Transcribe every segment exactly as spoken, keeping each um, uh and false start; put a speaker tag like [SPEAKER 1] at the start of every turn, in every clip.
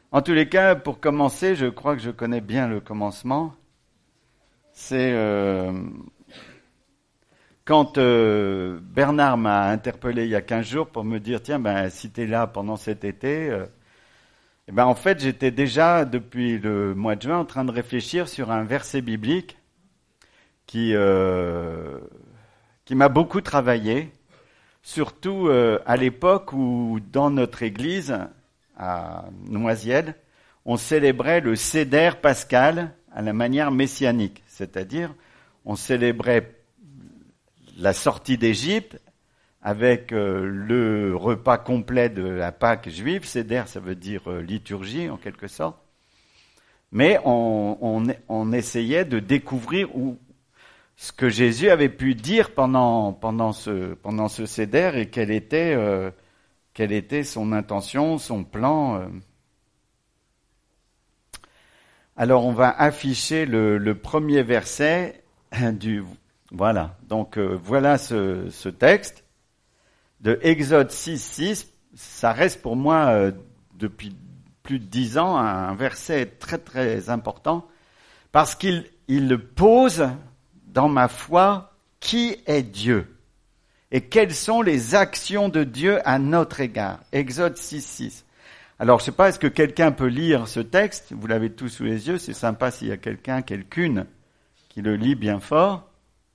[SPEAKER 1] En tous les cas, pour commencer, je crois que je connais bien le commencement. C'est euh, quand euh, Bernard m'a interpellé il y a quinze jours pour me dire, tiens, ben, si tu es là pendant cet été, euh, et ben, en fait, j'étais déjà, depuis le mois de juin, en train de réfléchir sur un verset biblique qui, euh, qui m'a beaucoup travaillé, surtout euh, à l'époque où, dans notre église, à Noisiel, on célébrait le Seder pascal à la manière messianique, c'est-à-dire on célébrait la sortie d'Égypte avec euh, le repas complet de la Pâque juive. Seder, ça veut dire euh, liturgie en quelque sorte, mais on, on, on essayait de découvrir où, ce que Jésus avait pu dire pendant, pendant, ce, pendant ce Seder et quelle était... Euh, Quelle était son intention, son plan? Alors, on va afficher le, le premier verset du... Voilà, donc euh, voilà ce, ce texte de Exode six, six. Ça reste pour moi, euh, depuis plus de dix ans, un verset très très important, parce qu'il il pose dans ma foi qui est Dieu. Et quelles sont les actions de Dieu à notre égard? Exode six, six. Alors, je ne sais pas, est-ce que quelqu'un peut lire ce texte? Vous l'avez tous sous les yeux, c'est sympa s'il y a quelqu'un, quelqu'une, qui le lit bien fort.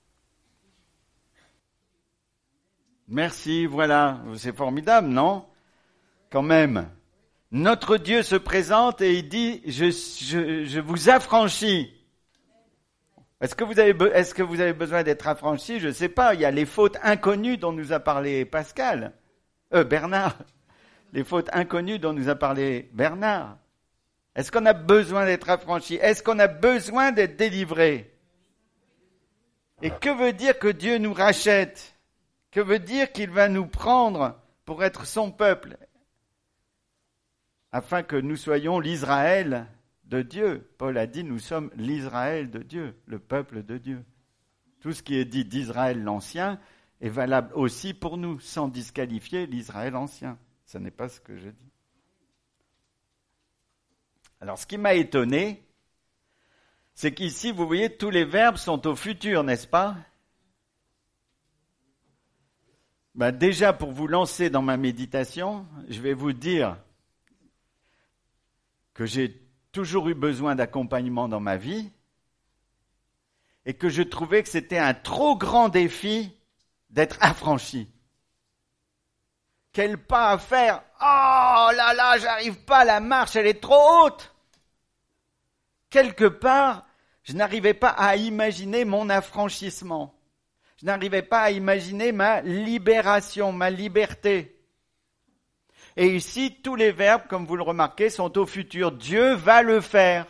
[SPEAKER 1] Merci, voilà, c'est formidable, non? Quand même. Notre Dieu se présente et il dit, je, je, je vous affranchis. Est-ce que vous avez, be- est-ce que vous avez besoin d'être affranchi? Je ne sais pas. Il y a les fautes inconnues dont nous a parlé Pascal, euh, Bernard. Les fautes inconnues dont nous a parlé Bernard. Est-ce qu'on a besoin d'être affranchi? Est-ce qu'on a besoin d'être délivré? Et que veut dire que Dieu nous rachète? Que veut dire qu'il va nous prendre pour être son peuple, afin que nous soyons l'Israël de Dieu? Paul a dit, nous sommes l'Israël de Dieu, le peuple de Dieu. Tout ce qui est dit d'Israël l'Ancien est valable aussi pour nous, sans disqualifier l'Israël ancien. Ce n'est pas ce que je dis. Alors, ce qui m'a étonné, c'est qu'ici, vous voyez, tous les verbes sont au futur, n'est-ce pas? Ben, déjà, pour vous lancer dans ma méditation, je vais vous dire que j'ai toujours eu besoin d'accompagnement dans ma vie et que je trouvais que c'était un trop grand défi d'être affranchi. Quel pas à faire? Oh là là, j'arrive pas, la marche, elle est trop haute. Quelque part, je n'arrivais pas à imaginer mon affranchissement. Je n'arrivais pas à imaginer ma libération, ma liberté. Et ici, tous les verbes, comme vous le remarquez, sont au futur. Dieu va le faire.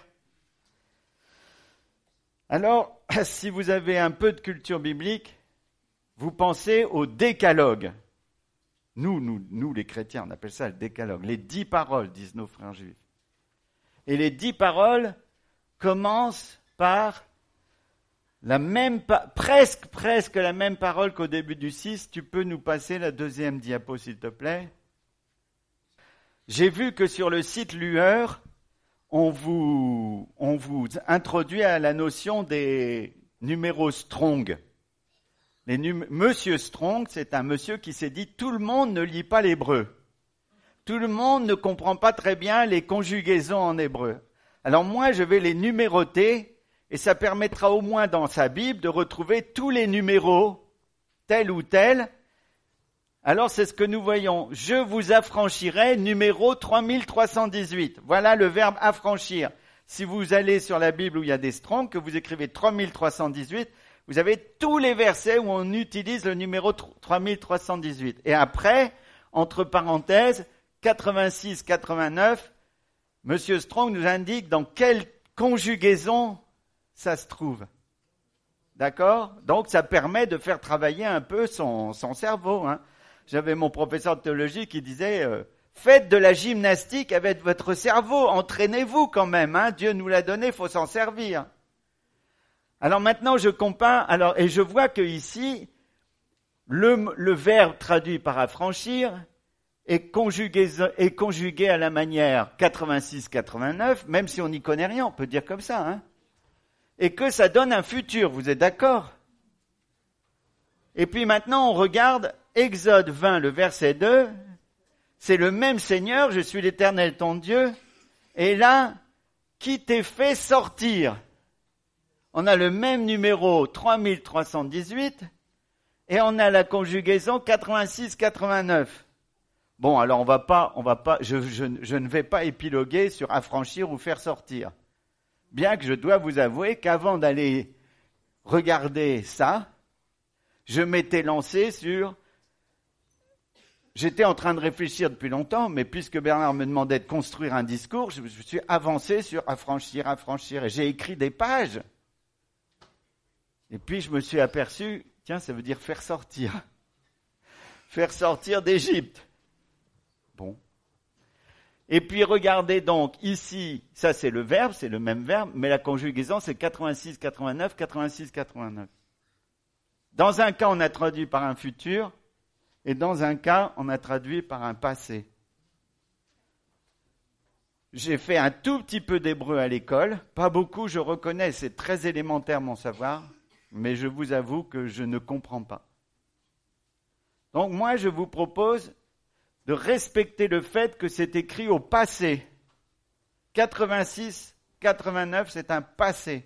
[SPEAKER 1] Alors, si vous avez un peu de culture biblique, vous pensez au décalogue. Nous, nous, nous, les chrétiens, on appelle ça le décalogue. Les dix paroles, disent nos frères juifs. Et les dix paroles commencent par la même, presque, presque la même parole qu'au début du six. Tu peux nous passer la deuxième diapo, s'il te plaît? J'ai vu que sur le site Lueur, on vous, on vous introduit à la notion des numéros Strong. Les num- Monsieur Strong, c'est un monsieur qui s'est dit « tout le monde ne lit pas l'hébreu. Tout le monde ne comprend pas très bien les conjugaisons en hébreu. Alors moi, je vais les numéroter et ça permettra au moins dans sa Bible de retrouver tous les numéros, tel ou tel. Alors c'est ce que nous voyons. Je vous affranchirai, numéro trois mille trois cent dix-huit. Voilà le verbe affranchir. Si vous allez sur la Bible où il y a des Strong, que vous écrivez trois mille trois cent dix-huit, vous avez tous les versets où on utilise le numéro trois mille trois cent dix-huit. Et après, entre parenthèses, quatre-vingt-six quatre-vingt-neuf, Monsieur Strong nous indique dans quelle conjugaison ça se trouve. D'accord? Donc ça permet de faire travailler un peu son, son cerveau. Hein. J'avais mon professeur de théologie qui disait euh, « Faites de la gymnastique avec votre cerveau, entraînez-vous quand même. Hein. Dieu nous l'a donné, il faut s'en servir. » Alors maintenant, je compare, alors, et je vois que ici, le, le verbe traduit par affranchir est conjugué, est conjugué à la manière quatre-vingt-six quatre-vingt-neuf, même si on n'y connaît rien, on peut dire comme ça, hein, et que ça donne un futur, vous êtes d'accord? Et puis maintenant, on regarde Exode vingt, le verset deux, c'est le même Seigneur, je suis l'Éternel ton Dieu, et là, qui t'ai fait sortir? On a le même numéro trois mille trois cent dix-huit, et on a la conjugaison quatre-vingt-six quatre-vingt-neuf. Bon, alors on va pas, on va pas, je, je, je ne vais pas épiloguer sur affranchir ou faire sortir. Bien que je dois vous avouer qu'avant d'aller regarder ça, je m'étais lancé sur... J'étais en train de réfléchir depuis longtemps, mais puisque Bernard me demandait de construire un discours, je, je suis avancé sur affranchir, affranchir, et j'ai écrit des pages. Et puis je me suis aperçu, tiens, ça veut dire faire sortir. Faire sortir d'Égypte. Bon. Et puis regardez donc, ici, ça c'est le verbe, c'est le même verbe, mais la conjugaison c'est quatre-vingt-six quatre-vingt-neuf, quatre-vingt-six quatre-vingt-neuf. Dans un cas, on a traduit par un futur, et dans un cas, on a traduit par un passé. J'ai fait un tout petit peu d'hébreu à l'école, pas beaucoup, je reconnais, c'est très élémentaire mon savoir, mais je vous avoue que je ne comprends pas. Donc moi, je vous propose de respecter le fait que c'est écrit au passé. quatre-vingt-six quatre-vingt-neuf, c'est un passé.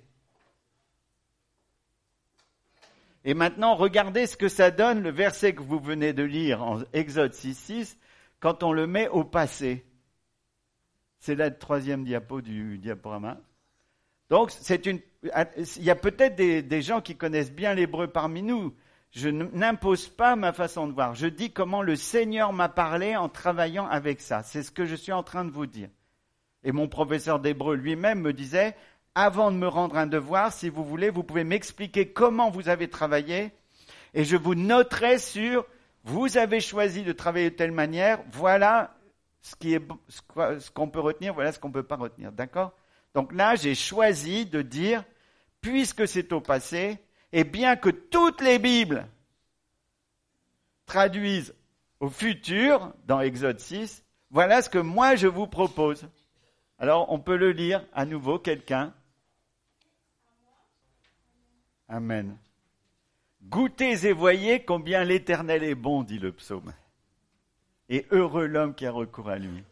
[SPEAKER 1] Et maintenant, regardez ce que ça donne, le verset que vous venez de lire en Exode six six, quand on le met au passé. C'est la troisième diapo du diaporama. Donc, c'est une, il y a peut-être des, des gens qui connaissent bien l'hébreu parmi nous. Je n'impose pas ma façon de voir. Je dis comment le Seigneur m'a parlé en travaillant avec ça. C'est ce que je suis en train de vous dire. Et mon professeur d'hébreu lui-même me disait, avant de me rendre un devoir, si vous voulez, vous pouvez m'expliquer comment vous avez travaillé et je vous noterai sur, vous avez choisi de travailler de telle manière, voilà ce qui est, ce qu'on peut retenir, voilà ce qu'on ne peut pas retenir. D'accord ? Donc là, j'ai choisi de dire, puisque c'est au passé, et bien que toutes les Bibles traduisent au futur, dans Exode six, voilà ce que moi je vous propose. Alors, on peut le lire à nouveau, quelqu'un. Amen. Goûtez et voyez combien l'Éternel est bon, dit le psaume. Et heureux l'homme qui a recours à lui.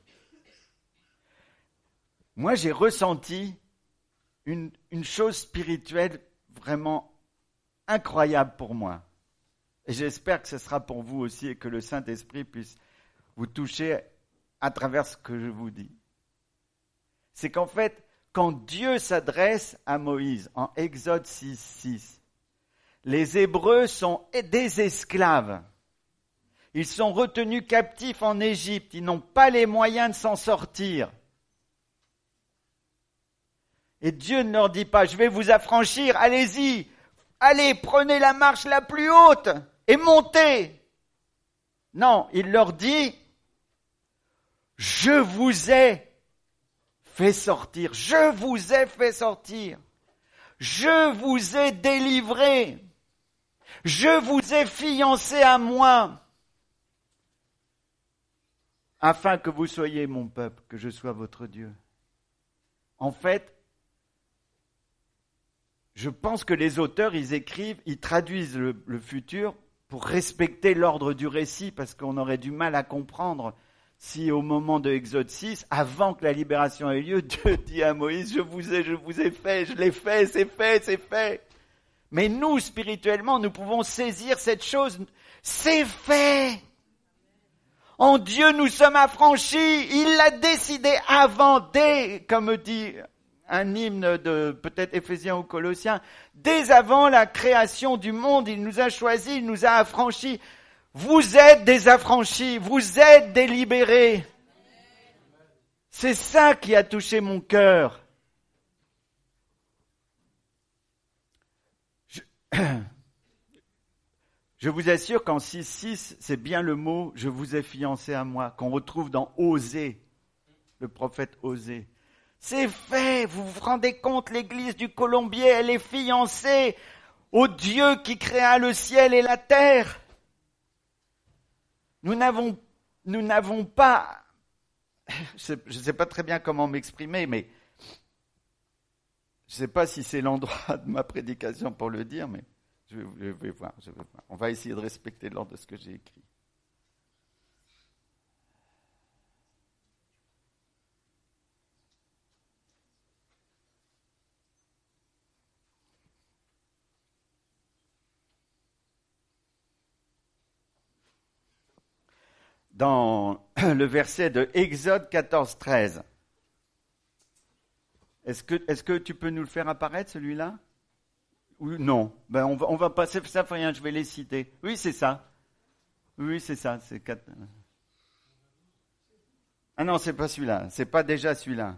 [SPEAKER 1] Moi, j'ai ressenti une, une chose spirituelle vraiment incroyable pour moi. Et j'espère que ce sera pour vous aussi et que le Saint-Esprit puisse vous toucher à travers ce que je vous dis. C'est qu'en fait, quand Dieu s'adresse à Moïse en Exode six six, les Hébreux sont des esclaves. Ils sont retenus captifs en Égypte. Ils n'ont pas les moyens de s'en sortir. Et Dieu ne leur dit pas, je vais vous affranchir, allez-y, allez, prenez la marche la plus haute et montez. Non, il leur dit, je vous ai fait sortir, je vous ai fait sortir, je vous ai délivré, je vous ai fiancé à moi, afin que vous soyez mon peuple, que je sois votre Dieu. En fait, je pense que les auteurs, ils écrivent, ils traduisent le, le futur pour respecter l'ordre du récit, parce qu'on aurait du mal à comprendre si au moment de Exode six, avant que la libération ait lieu, Dieu dit à Moïse, je vous ai, je vous ai fait, je l'ai fait, c'est fait, c'est fait. Mais nous, spirituellement, nous pouvons saisir cette chose, c'est fait. En Dieu, nous sommes affranchis, il l'a décidé avant, dès, comme dit un hymne de peut-être Éphésiens ou Colossiens, dès avant la création du monde, il nous a choisis, il nous a affranchis. Vous êtes des affranchis, vous êtes des libérés. C'est ça qui a touché mon cœur. Je, je vous assure qu'en six six, c'est bien le mot « je vous ai fiancé à moi » qu'on retrouve dans Osée, le prophète Osée. C'est fait, vous vous rendez compte, l'église du Colombier, elle est fiancée au Dieu qui créa le ciel et la terre. Nous n'avons nous n'avons pas, je ne sais pas très bien comment m'exprimer, mais je ne sais pas si c'est l'endroit de ma prédication pour le dire, mais je vais, je vais voir, je vais voir. On va essayer de respecter l'ordre de ce que j'ai écrit. Dans le verset de Exode quatorze, treize. Est-ce que, est-ce que tu peux nous le faire apparaître, celui-là? Ou non? Ben on va, on va passer, ça fait rien, je vais les citer. Oui, c'est ça. Oui, c'est ça. C'est quatre... Ah non, c'est pas celui-là. C'est pas déjà celui-là.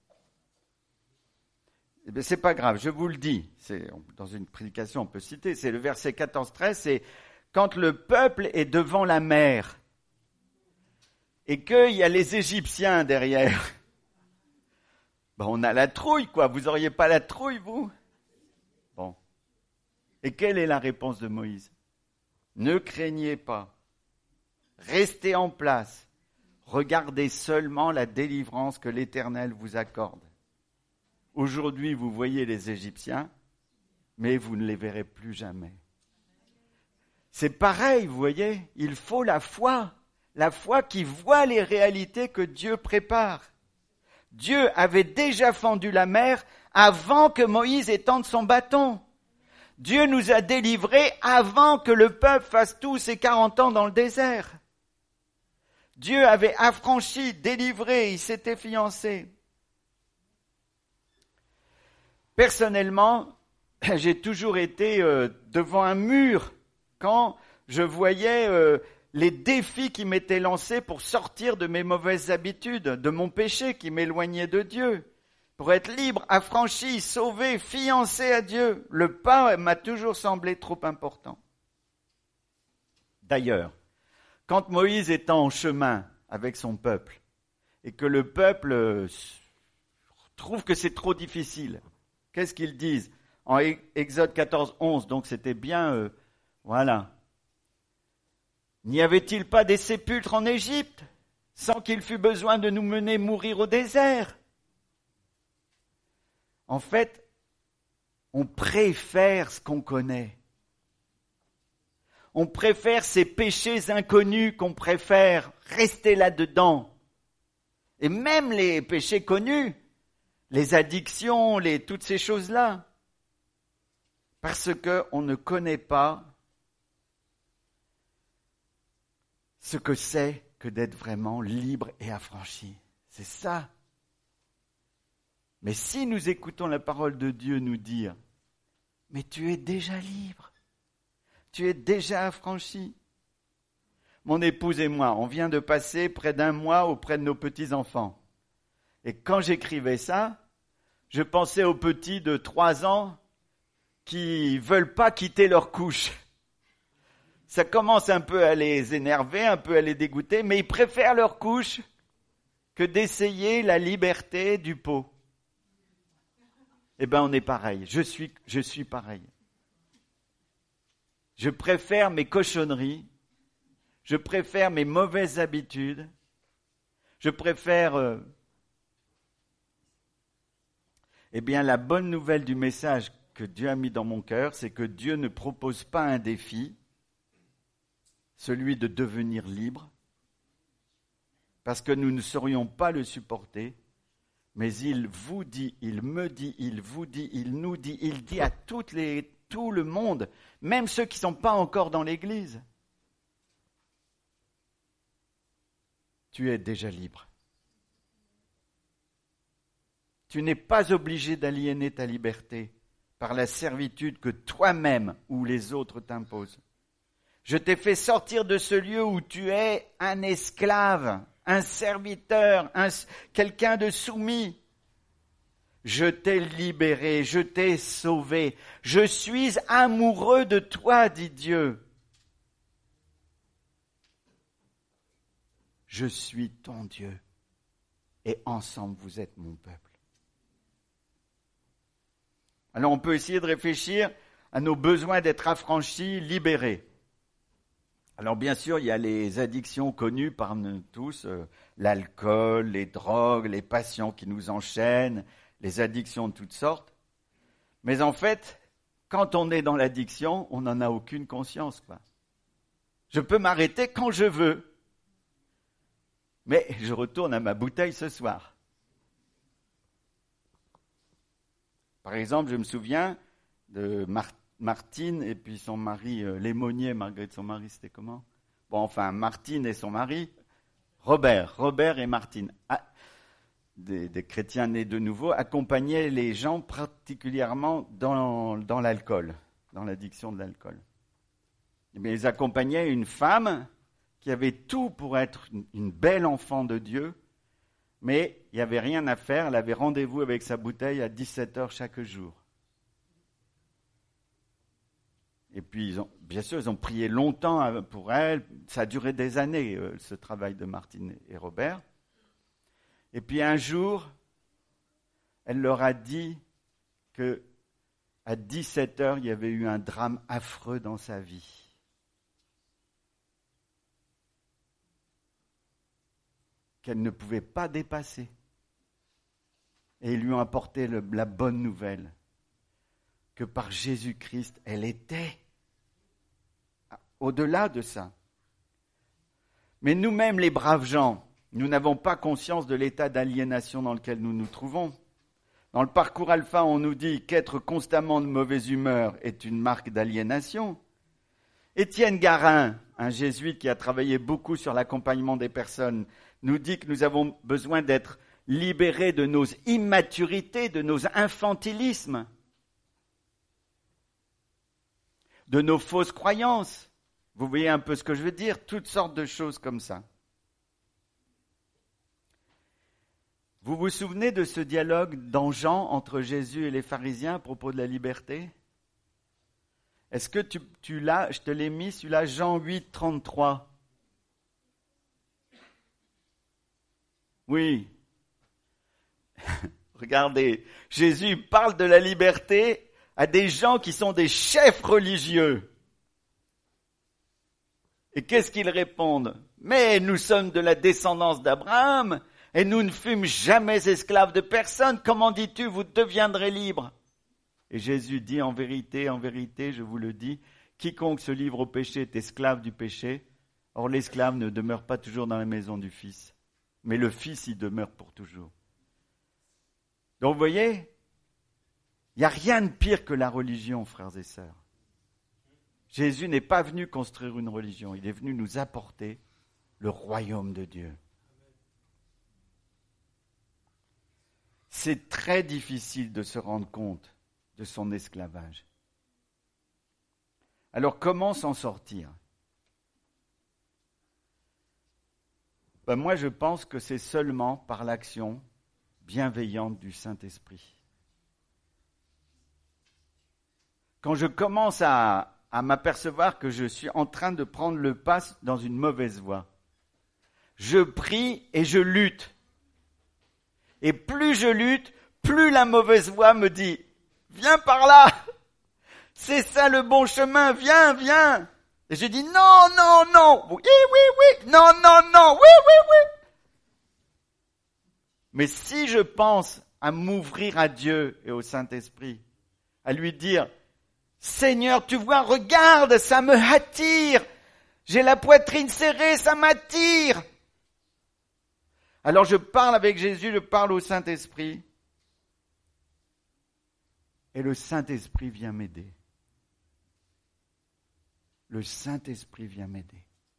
[SPEAKER 1] Eh bien, c'est pas grave, je vous le dis. C'est, dans une prédication, on peut citer. C'est le verset quatorze, treize, c'est quand le peuple est devant la mer. Et qu'il y a les Égyptiens derrière. Ben, on a la trouille, quoi. Vous auriez pas la trouille, vous? Bon. Et quelle est la réponse de Moïse? Ne craignez pas. Restez en place. Regardez seulement la délivrance que l'Éternel vous accorde. Aujourd'hui, vous voyez les Égyptiens, mais vous ne les verrez plus jamais. C'est pareil, vous voyez. Il faut la foi. La foi qui voit les réalités que Dieu prépare. Dieu avait déjà fendu la mer avant que Moïse étende son bâton. Dieu nous a délivrés avant que le peuple fasse tous ses quarante ans dans le désert. Dieu avait affranchi, délivré, il s'était fiancé. Personnellement, j'ai toujours été euh, devant un mur quand je voyais euh, les défis qui m'étaient lancés pour sortir de mes mauvaises habitudes, de mon péché qui m'éloignait de Dieu, pour être libre, affranchi, sauvé, fiancé à Dieu. Le pas m'a toujours semblé trop important. D'ailleurs, quand Moïse est en chemin avec son peuple, et que le peuple trouve que c'est trop difficile, qu'est-ce qu'ils disent? En Exode quatorze, onze, donc c'était bien, euh, voilà. N'y avait-il pas des sépulcres en Égypte, sans qu'il fût besoin de nous mener mourir au désert? En fait, on préfère ce qu'on connaît. On préfère ces péchés inconnus qu'on préfère rester là-dedans. Et même les péchés connus, les addictions, les, toutes ces choses-là. Parce qu'on ne connaît pas ce que c'est que d'être vraiment libre et affranchi. C'est ça. Mais si nous écoutons la parole de Dieu nous dire, mais tu es déjà libre, tu es déjà affranchi. Mon épouse et moi, on vient de passer près d'un mois auprès de nos petits-enfants. Et quand j'écrivais ça, je pensais aux petits de trois ans qui veulent pas quitter leur couche. Ça commence un peu à les énerver, un peu à les dégoûter, mais ils préfèrent leur couche que d'essayer la liberté du pot. Eh bien, on est pareil. Je suis, je suis pareil. Je préfère mes cochonneries, je préfère mes mauvaises habitudes, je préfère... Euh, eh bien, la bonne nouvelle du message que Dieu a mis dans mon cœur, c'est que Dieu ne propose pas un défi, celui de devenir libre, parce que nous ne saurions pas le supporter, mais il vous dit, il me dit, il vous dit, il nous dit, il dit à toutes les, tout le monde, même ceux qui ne sont pas encore dans l'Église, tu es déjà libre. Tu n'es pas obligé d'aliéner ta liberté par la servitude que toi-même ou les autres t'imposent. Je t'ai fait sortir de ce lieu où tu es un esclave, un serviteur, un, quelqu'un de soumis. Je t'ai libéré, je t'ai sauvé. Je suis amoureux de toi, dit Dieu. Je suis ton Dieu et ensemble vous êtes mon peuple. Alors on peut essayer de réfléchir à nos besoins d'être affranchis, libérés. Alors bien sûr, il y a les addictions connues par nous tous, euh, l'alcool, les drogues, les passions qui nous enchaînent, les addictions de toutes sortes. Mais en fait, quand on est dans l'addiction, on n'en a aucune conscience, quoi. Je peux m'arrêter quand je veux. Mais je retourne à ma bouteille ce soir. Par exemple, je me souviens de Mar- Martine et puis son mari, euh, Lémonier, Marguerite, son mari, c'était comment ? Bon, enfin, Martine et son mari, Robert, Robert et Martine, ah, des, des chrétiens nés de nouveau, accompagnaient les gens particulièrement dans, dans l'alcool, dans l'addiction de l'alcool. Mais ils accompagnaient une femme qui avait tout pour être une, une belle enfant de Dieu, mais il n'y avait rien à faire, elle avait rendez-vous avec sa bouteille à dix-sept heures chaque jour. Et puis, ils ont, bien sûr, ils ont prié longtemps pour elle. Ça a duré des années, ce travail de Martine et Robert. Et puis un jour, elle leur a dit qu'à dix-sept heures, il y avait eu un drame affreux dans sa vie. Qu'elle ne pouvait pas dépasser. Et ils lui ont apporté le, la bonne nouvelle, que par Jésus-Christ, elle était au-delà de ça. Mais nous-mêmes, les braves gens, nous n'avons pas conscience de l'état d'aliénation dans lequel nous nous trouvons. Dans le parcours alpha, on nous dit qu'être constamment de mauvaise humeur est une marque d'aliénation. Étienne Garin, un jésuite qui a travaillé beaucoup sur l'accompagnement des personnes, nous dit que nous avons besoin d'être libérés de nos immaturités, de nos infantilismes, de nos fausses croyances. Vous voyez un peu ce que je veux dire? Toutes sortes de choses comme ça. Vous vous souvenez de ce dialogue dans Jean entre Jésus et les pharisiens à propos de la liberté? Est-ce que tu, tu l'as, je te l'ai mis, celui-là, Jean huit, trente-trois. Oui. Regardez, Jésus parle de la liberté à des gens qui sont des chefs religieux. Et qu'est-ce qu'ils répondent? Mais nous sommes de la descendance d'Abraham et nous ne fûmes jamais esclaves de personne. Comment dis-tu, vous deviendrez libres? Et Jésus dit, en vérité, en vérité, je vous le dis, quiconque se livre au péché est esclave du péché. Or l'esclave ne demeure pas toujours dans la maison du Fils, mais le Fils y demeure pour toujours. Donc vous voyez, il n'y a rien de pire que la religion, frères et sœurs. Jésus n'est pas venu construire une religion, il est venu nous apporter le royaume de Dieu. C'est très difficile de se rendre compte de son esclavage. Alors comment s'en sortir? Ben moi je pense que c'est seulement par l'action bienveillante du Saint-Esprit. Quand je commence à, à m'apercevoir que je suis en train de prendre le pas dans une mauvaise voie, je prie et je lutte. Et plus je lutte, plus la mauvaise voie me dit « Viens par là, c'est ça le bon chemin, viens, viens !» Et je dis « Non, non, non, oui, oui, oui, non, non, non, oui, oui, oui !» Mais si je pense à m'ouvrir à Dieu et au Saint-Esprit, à lui dire « Seigneur, tu vois, regarde, ça me attire, j'ai la poitrine serrée, ça m'attire !» Alors je parle avec Jésus, je parle au Saint-Esprit, et le Saint-Esprit vient m'aider. Le Saint-Esprit vient m'aider.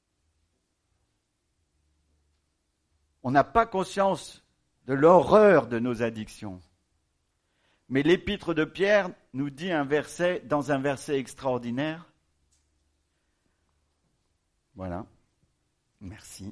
[SPEAKER 1] On n'a pas conscience de l'horreur de nos addictions. Mais l'épître de Pierre nous dit un verset, dans un verset extraordinaire. Voilà. Merci.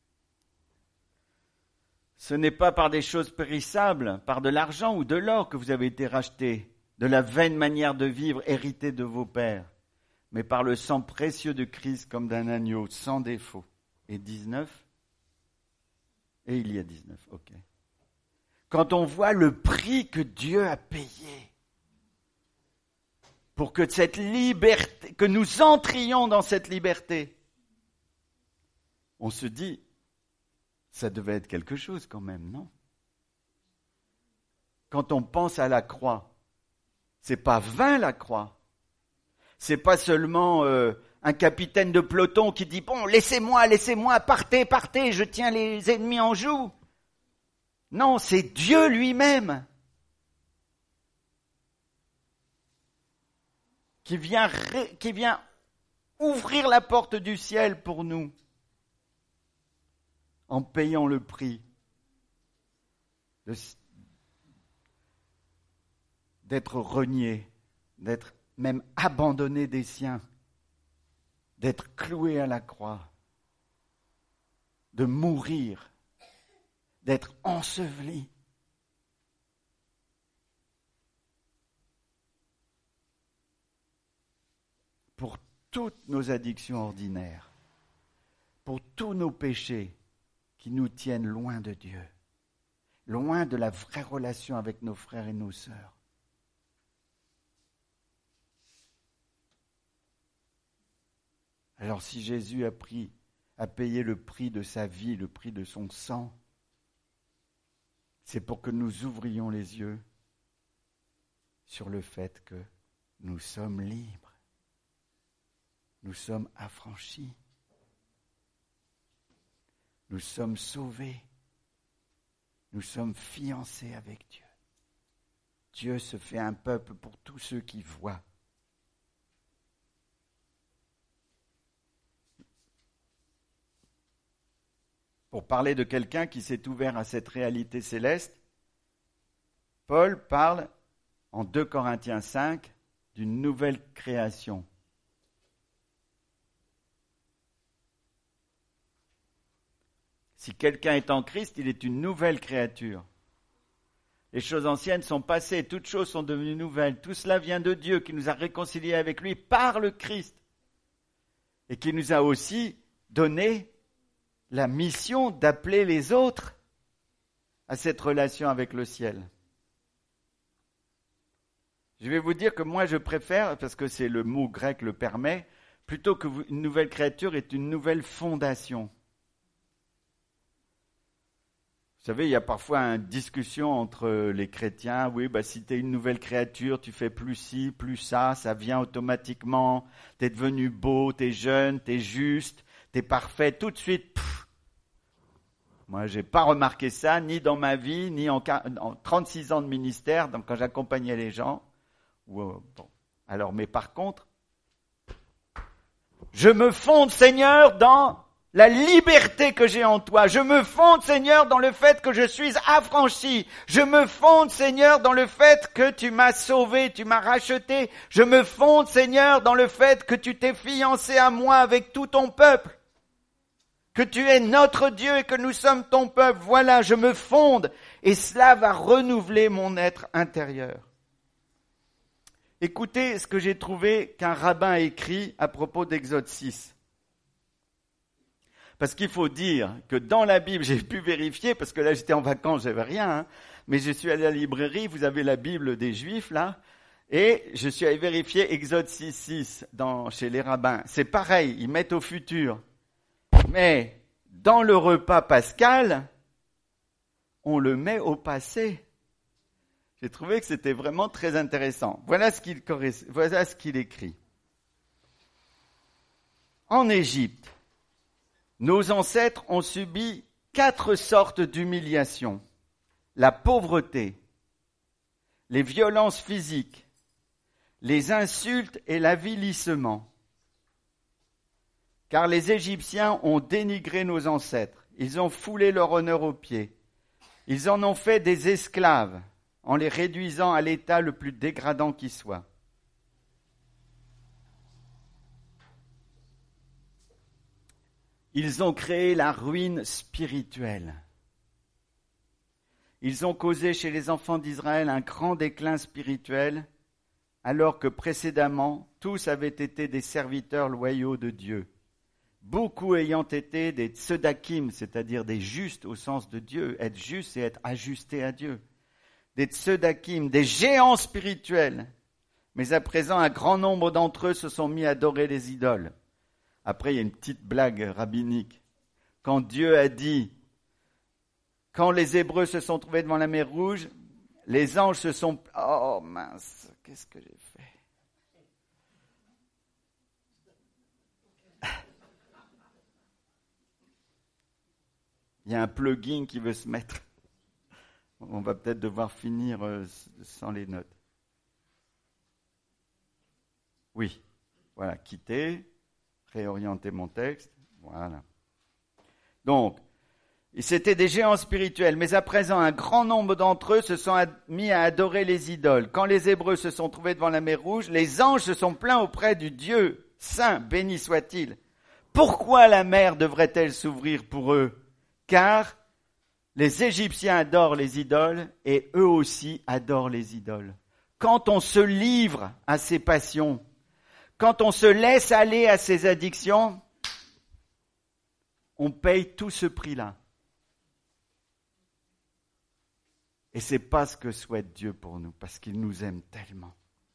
[SPEAKER 1] Ce n'est pas par des choses périssables, par de l'argent ou de l'or que vous avez été rachetés, de la vaine manière de vivre héritée de vos pères, mais par le sang précieux de Christ comme d'un agneau sans défaut. Et dix-neuf? Et il y a dix-neuf, ok. Quand on voit le prix que Dieu a payé pour que cette liberté, que nous entrions dans cette liberté, on se dit, ça devait être quelque chose quand même, non? Quand on pense à la croix, c'est pas vain la croix. C'est pas seulement euh, un capitaine de peloton qui dit, bon, laissez-moi, laissez-moi, partez, partez, je tiens les ennemis en joue. Non, c'est Dieu lui-même qui vient, qui vient ouvrir la porte du ciel pour nous en payant le prix de, d'être renié, d'être même abandonné des siens, d'être cloué à la croix, de mourir, d'être enseveli. Pour toutes nos addictions ordinaires, pour tous nos péchés qui nous tiennent loin de Dieu, loin de la vraie relation avec nos frères et nos sœurs. Alors si Jésus a pris, a payé le prix de sa vie, le prix de son sang, c'est pour que nous ouvrions les yeux sur le fait que nous sommes libres, nous sommes affranchis, nous sommes sauvés, nous sommes fiancés avec Dieu. Dieu se fait un peuple pour tous ceux qui voient. Pour parler de quelqu'un qui s'est ouvert à cette réalité céleste, Paul parle en deux Corinthiens cinq d'une nouvelle création. Si quelqu'un est en Christ, il est une nouvelle créature. Les choses anciennes sont passées, toutes choses sont devenues nouvelles. Tout cela vient de Dieu qui nous a réconciliés avec lui par le Christ et qui nous a aussi donné la mission d'appeler les autres à cette relation avec le ciel. Je vais vous dire que moi je préfère, parce que c'est le mot grec le permet, plutôt qu'une nouvelle créature est une nouvelle fondation. Vous savez, il y a parfois une discussion entre les chrétiens. Oui, bah, si tu es une nouvelle créature, tu fais plus ci, plus ça, ça vient automatiquement. Tu es devenu beau, tu es jeune, tu es juste, tu es parfait. Tout de suite, pff. Moi, je n'ai pas remarqué ça, ni dans ma vie, ni en, en trente-six ans de ministère, donc quand j'accompagnais les gens. Bon. Alors, mais par contre, je me fonde, Seigneur, dans la liberté que j'ai en toi. Je me fonde, Seigneur, dans le fait que je suis affranchi. Je me fonde, Seigneur, dans le fait que tu m'as sauvé, tu m'as racheté. Je me fonde, Seigneur, dans le fait que tu t'es fiancé à moi avec tout ton peuple. Que tu es notre Dieu et que nous sommes ton peuple. Voilà, je me fonde et cela va renouveler mon être intérieur. Écoutez ce que j'ai trouvé qu'un rabbin a écrit à propos d'Exode six. Parce qu'il faut dire que dans la Bible, j'ai pu vérifier, parce que là j'étais en vacances, j'avais rien, hein, mais je suis allé à la librairie, vous avez la Bible des Juifs là, et je suis allé vérifier Exode six six dans, chez les rabbins. C'est pareil, ils mettent au futur. Mais dans le repas pascal, on le met au passé. J'ai trouvé que c'était vraiment très intéressant. Voilà ce qu'il, voilà ce qu'il écrit. En Égypte, nos ancêtres ont subi quatre sortes d'humiliations. La pauvreté, les violences physiques, les insultes et l'avilissement. Car les Égyptiens ont dénigré nos ancêtres. Ils ont foulé leur honneur aux pieds. Ils en ont fait des esclaves en les réduisant à l'état le plus dégradant qui soit. Ils ont créé la ruine spirituelle. Ils ont causé chez les enfants d'Israël un grand déclin spirituel, alors que précédemment, tous avaient été des serviteurs loyaux de Dieu. Beaucoup ayant été des tsedakim, c'est-à-dire des justes au sens de Dieu. Être juste, c'est être ajusté à Dieu. Des tsedakim, des géants spirituels. Mais à présent, un grand nombre d'entre eux se sont mis à adorer les idoles. Après, il y a une petite blague rabbinique. quand Dieu a dit, quand les Hébreux se sont trouvés devant la mer Rouge, les anges se sont... Oh mince, qu'est-ce que j'ai fait? Il y a un plugin qui veut se mettre. On va peut-être devoir finir sans les notes. Oui, voilà, quitter, réorienter mon texte, voilà. Donc, c'était des géants spirituels, mais à présent, un grand nombre d'entre eux se sont mis à adorer les idoles. Quand les Hébreux se sont trouvés devant la mer Rouge, les anges se sont plaints auprès du Dieu saint, béni soit-il. Pourquoi la mer devrait-elle s'ouvrir pour eux? Car les Égyptiens adorent les idoles et eux aussi adorent les idoles. Quand on se livre à ses passions, quand on se laisse aller à ses addictions, on paye tout ce prix-là. Et ce n'est pas ce que souhaite Dieu pour nous, parce qu'il nous aime tellement.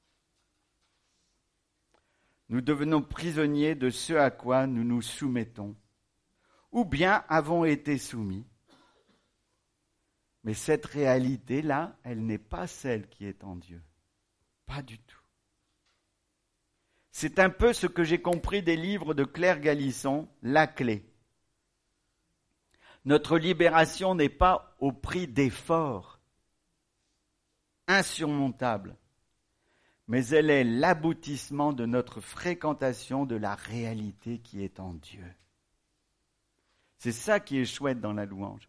[SPEAKER 1] Nous devenons prisonniers de ce à quoi nous nous soumettons, ou bien avons été soumis. Mais cette réalité-là, elle n'est pas celle qui est en Dieu. Pas du tout. C'est un peu ce que j'ai compris des livres de Claire Galisson, La Clé. Notre libération n'est pas au prix d'efforts insurmontables, mais elle est l'aboutissement de notre fréquentation de la réalité qui est en Dieu. C'est ça qui est chouette dans la louange.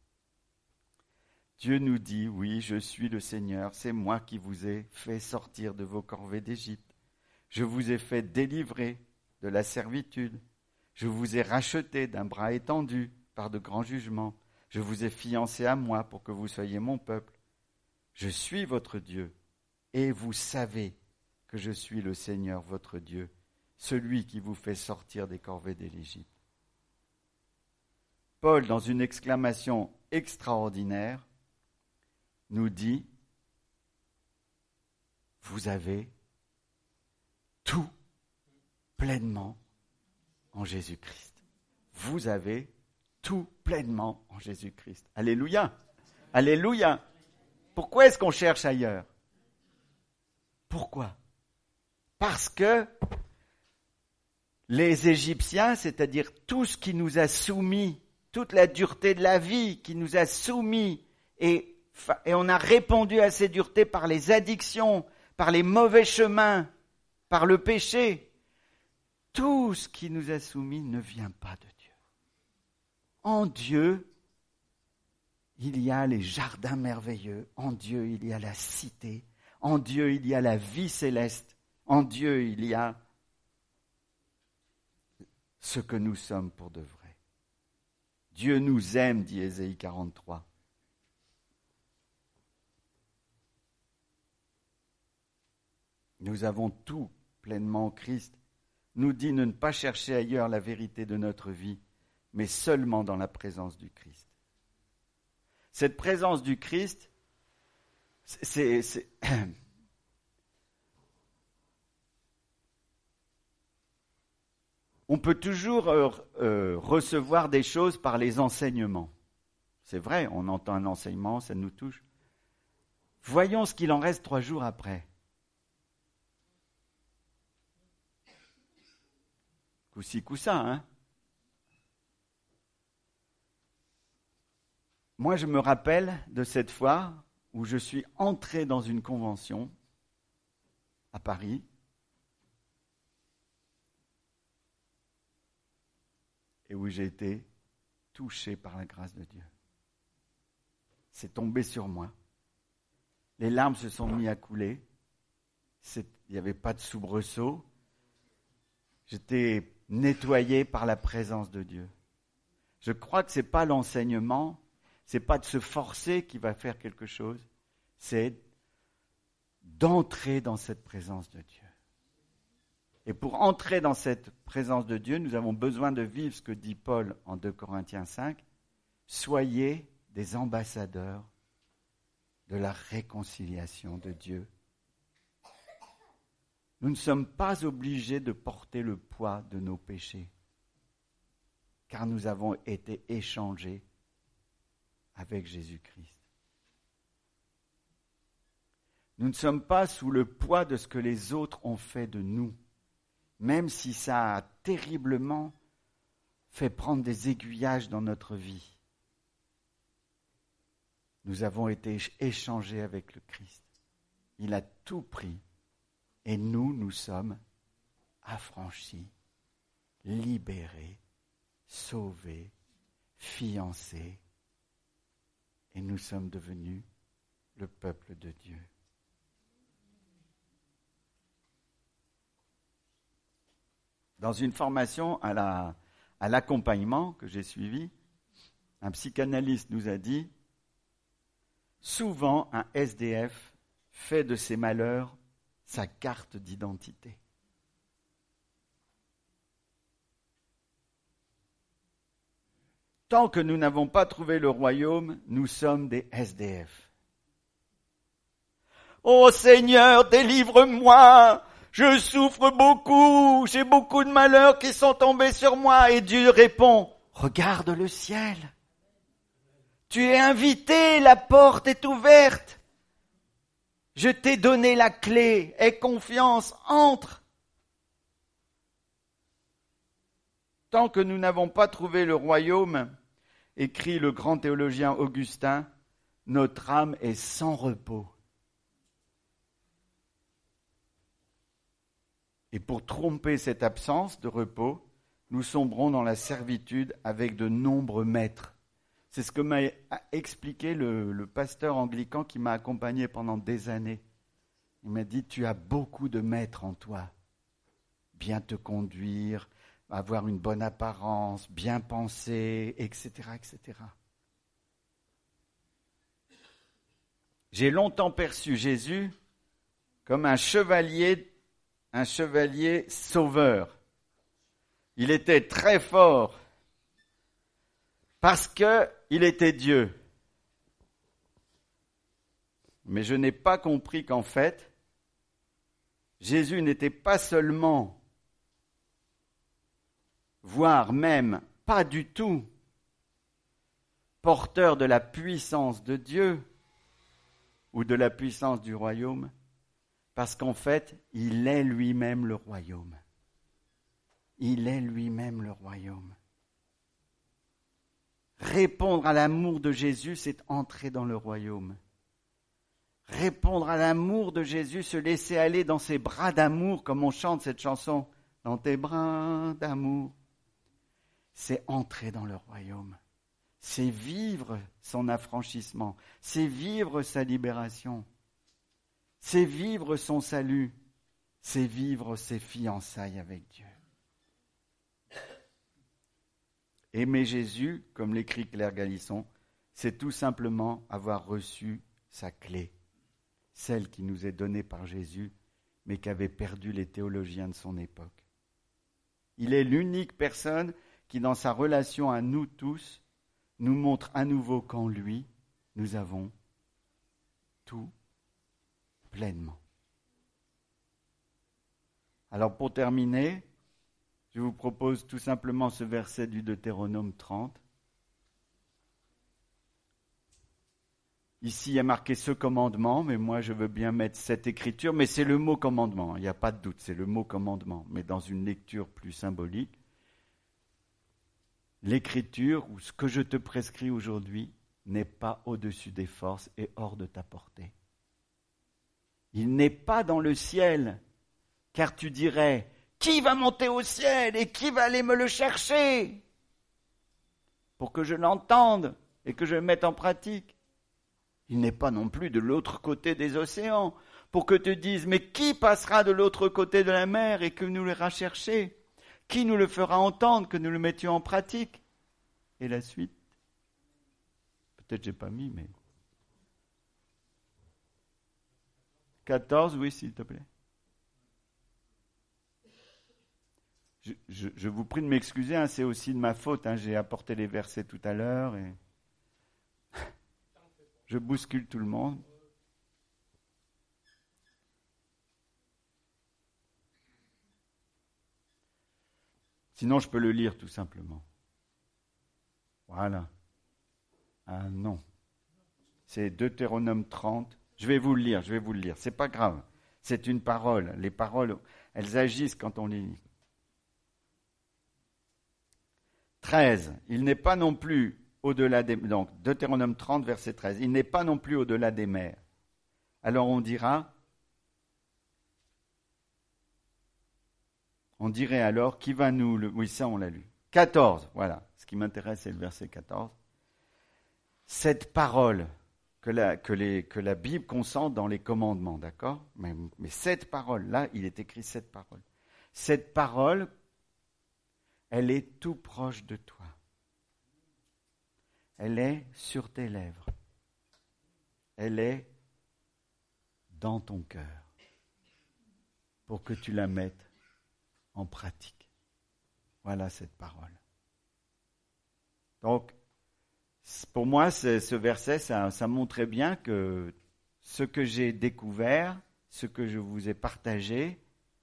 [SPEAKER 1] Dieu nous dit, oui, je suis le Seigneur, c'est moi qui vous ai fait sortir de vos corvées d'Égypte. Je vous ai fait délivrer de la servitude. Je vous ai racheté d'un bras étendu par de grands jugements. Je vous ai fiancé à moi pour que vous soyez mon peuple. Je suis votre Dieu, et vous savez que je suis le Seigneur votre Dieu, celui qui vous fait sortir des corvées de l'Égypte. Paul, dans une exclamation extraordinaire, nous dit, vous avez tout pleinement en Jésus-Christ. Vous avez tout pleinement en Jésus-Christ. Alléluia! Alléluia! Pourquoi est-ce qu'on cherche ailleurs? Pourquoi? Parce que les Égyptiens, c'est-à-dire tout ce qui nous a soumis, toute la dureté de la vie qui nous a soumis, et, et on a répondu à ces duretés par les addictions, par les mauvais chemins, par le péché, tout ce qui nous a soumis ne vient pas de Dieu. En Dieu, il y a les jardins merveilleux. En Dieu, il y a la cité. En Dieu, il y a la vie céleste. En Dieu, il y a ce que nous sommes pour de vrai. Dieu nous aime, dit Ésaïe quarante-trois. Nous avons tout pleinement en Christ. Nous dit de ne pas chercher ailleurs la vérité de notre vie, mais seulement dans la présence du Christ. Cette présence du Christ, c'est, c'est on peut toujours euh, euh, recevoir des choses par les enseignements. C'est vrai, on entend un enseignement, ça nous touche. Voyons ce qu'il en reste trois jours après. Coup-ci, coup-ça, hein? Moi, je me rappelle de cette fois où je suis entré dans une convention à Paris. Et où j'ai été touché par la grâce de Dieu. C'est tombé sur moi. Les larmes se sont mises à couler. C'est, il n'y avait pas de soubresaut. J'étais nettoyé par la présence de Dieu. Je crois que ce n'est pas l'enseignement, ce n'est pas de se forcer qui va faire quelque chose, c'est d'entrer dans cette présence de Dieu. Et pour entrer dans cette présence de Dieu, nous avons besoin de vivre ce que dit Paul en deux Corinthiens cinq. Soyez des ambassadeurs de la réconciliation de Dieu. Nous ne sommes pas obligés de porter le poids de nos péchés. car nous avons été échangés avec Jésus-Christ. Nous ne sommes pas sous le poids de ce que les autres ont fait de nous, même si ça a terriblement fait prendre des aiguillages dans notre vie. Nous avons été échangés avec le Christ. Il a tout pris et nous, nous sommes affranchis, libérés, sauvés, fiancés et nous sommes devenus le peuple de Dieu. Dans une formation à, la, à l'accompagnement que j'ai suivie, un psychanalyste nous a dit « Souvent, un S D F fait de ses malheurs sa carte d'identité. » Tant que nous n'avons pas trouvé le royaume, nous sommes des S D F. « Ô Seigneur, délivre-moi ! Je souffre beaucoup, j'ai beaucoup de malheurs qui sont tombés sur moi. » Et Dieu répond, « Regarde le ciel. Tu es invité, la porte est ouverte. Je t'ai donné la clé, aie confiance, entre. » Tant que nous n'avons pas trouvé le royaume, écrit le grand théologien Augustin, notre âme est sans repos. Et pour tromper cette absence de repos, nous sombrons dans la servitude avec de nombreux maîtres. C'est ce que m'a expliqué le, le pasteur anglican qui m'a accompagné pendant des années. Il m'a dit, tu as beaucoup de maîtres en toi. Bien te conduire, avoir une bonne apparence, bien penser, et cetera, et cetera. J'ai longtemps perçu Jésus comme un chevalier un chevalier sauveur. Il était très fort parce qu'il était Dieu. Mais je n'ai pas compris qu'en fait, Jésus n'était pas seulement, voire même pas du tout, porteur de la puissance de Dieu ou de la puissance du royaume, parce qu'en fait, il est lui-même le royaume. Il est lui-même le royaume. Répondre à l'amour de Jésus, c'est entrer dans le royaume. Répondre à l'amour de Jésus, se laisser aller dans ses bras d'amour, comme on chante cette chanson, dans tes bras d'amour, c'est entrer dans le royaume. C'est vivre son affranchissement, c'est vivre sa libération. C'est vivre son salut, c'est vivre ses fiançailles avec Dieu. Aimer Jésus, comme l'écrit Claire Galisson, c'est tout simplement avoir reçu sa clé, celle qui nous est donnée par Jésus, mais qu'avaient perdu les théologiens de son époque. Il est l'unique personne qui, dans sa relation à nous tous, nous montre à nouveau qu'en lui, nous avons tout pleinement. Alors pour terminer, je vous propose tout simplement ce verset du Deutéronome trente. Ici, il y a marqué ce commandement, mais moi je veux bien mettre cette écriture, mais c'est le mot commandement, il n'y a pas de doute, c'est le mot commandement, mais dans une lecture plus symbolique. L'écriture, ou ce que je te prescris aujourd'hui, n'est pas au-dessus des forces et hors de ta portée. Il n'est pas dans le ciel, car tu dirais, qui va monter au ciel et qui va aller me le chercher pour que je l'entende et que je le mette en pratique. Il n'est pas non plus de l'autre côté des océans pour que tu dises, mais qui passera de l'autre côté de la mer et que nous l'ira chercher? Qui nous le fera entendre, que nous le mettions en pratique? Et la suite, peut-être j'ai pas mis, mais... quatorze, oui, s'il te plaît. Je, je, je vous prie de m'excuser, hein, c'est aussi de ma faute. Hein, j'ai apporté les versets tout à l'heure et je bouscule tout le monde. Sinon, je peux le lire tout simplement. Voilà. Ah non. C'est Deutéronome trente. Je vais vous le lire, je vais vous le lire. C'est pas grave. C'est une parole. Les paroles, elles agissent quand on les lit. treize. Il n'est pas non plus au-delà des... Donc, Deutéronome trente, verset treize. Il n'est pas non plus au-delà des mers. Alors on dira... On dirait alors, qui va nous... Le... Oui, ça on l'a lu. quatorze, voilà. Ce qui m'intéresse, c'est le verset quatorze. Cette parole que la, que les, que la Bible consent dans les commandements, d'accord ? mais, mais cette parole, là, il est écrit cette parole. Cette parole, elle est tout proche de toi. Elle est sur tes lèvres. Elle est dans ton cœur. Pour que tu la mettes en pratique. Voilà cette parole. Donc, pour moi, ce verset, ça, ça montrait bien que ce que j'ai découvert, ce que je vous ai partagé,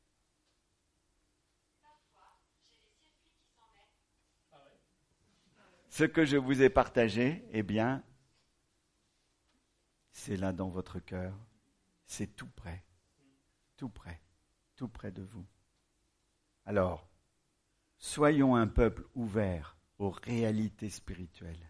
[SPEAKER 1] ce que je vous ai partagé, eh bien, c'est là dans votre cœur, c'est tout près, tout près, tout près de vous. Alors, soyons un peuple ouvert aux réalités spirituelles.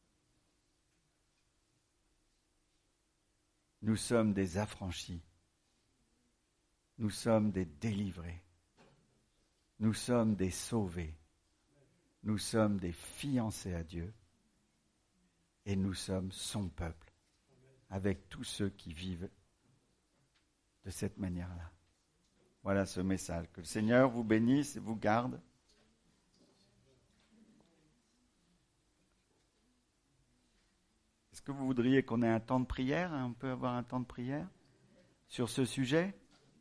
[SPEAKER 1] Nous sommes des affranchis. Nous sommes des délivrés. Nous sommes des sauvés. Nous sommes des fiancés à Dieu. Et nous sommes son peuple, avec tous ceux qui vivent de cette manière-là. Voilà ce message. Que le Seigneur vous bénisse et vous garde. Est-ce que vous voudriez qu'on ait un temps de prière? On peut avoir un temps de prière sur ce sujet?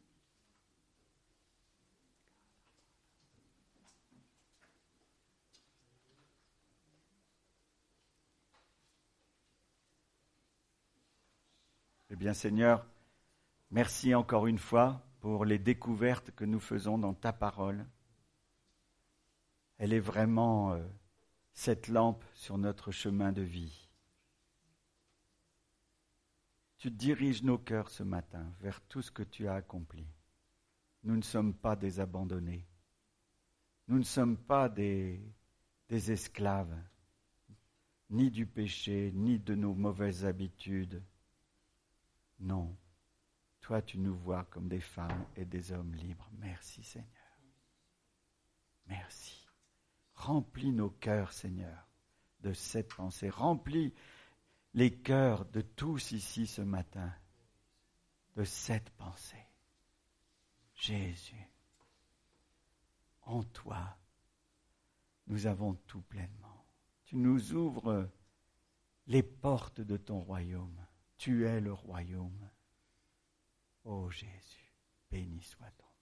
[SPEAKER 1] Eh bien, Seigneur, merci encore une fois pour les découvertes que nous faisons dans ta parole. Elle est vraiment euh, cette lampe sur notre chemin de vie. Tu diriges nos cœurs ce matin vers tout ce que tu as accompli. Nous ne sommes pas des abandonnés. Nous ne sommes pas des, des esclaves, ni du péché, ni de nos mauvaises habitudes. Non. Toi, tu nous vois comme des femmes et des hommes libres. Merci, Seigneur. Merci. Remplis nos cœurs, Seigneur, de cette pensée. Remplis les cœurs de tous ici ce matin de cette pensée. Jésus, en toi, nous avons tout pleinement. Tu nous ouvres les portes de ton royaume. Tu es le royaume. Ô Jésus, béni soit ton nom.